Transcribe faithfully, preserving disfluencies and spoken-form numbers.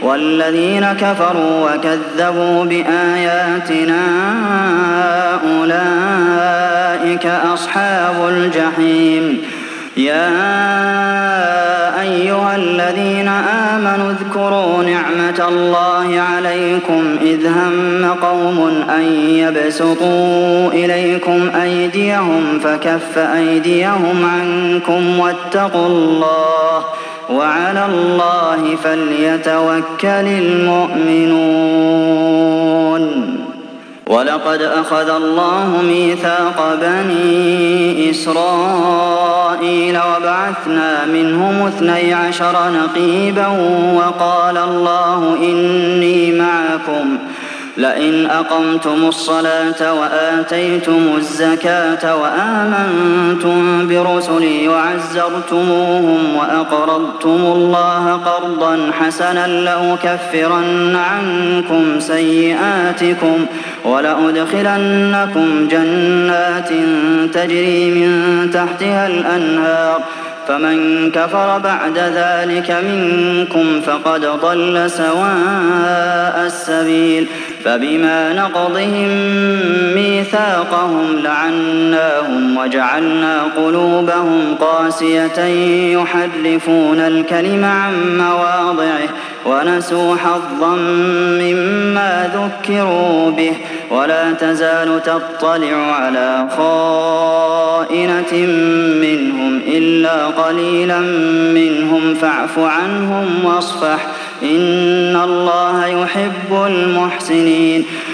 والذين كفروا وكذبوا بآياتنا أولئك أصحاب الجحيم يا أيها الذين آمنوا اذكروا نعمة الله عليكم إذ هم قوم أن يبسطوا إليكم أيديهم فكف أيديهم عنكم واتقوا الله وعلى الله فليتوكل المؤمنون ولقد أخذ الله ميثاق بني إسرائيل وبعثنا منهم اثني عشر نقيبا وقال الله إني معكم لئن أقمتم الصلاة وآتيتم الزكاة وآمنتم برسلي وعزرتموهم وأقرضتم الله قرضا حسنا لأكفرن عنكم سيئاتكم ولأدخلنكم جنات تجري من تحتها الأنهار فمن كفر بعد ذلك منكم فقد ضل سواء السبيل فبما نقضهم ميثاقهم لعناهم وجعلنا قلوبهم قاسية يحرفون الكلم عن مواضعه ونسوا حظا مما ذكروا به ولا تزال تطلع على خائنة منهم إلا قليلا منهم فاعف عنهم واصفح إن الله يحب المحسنين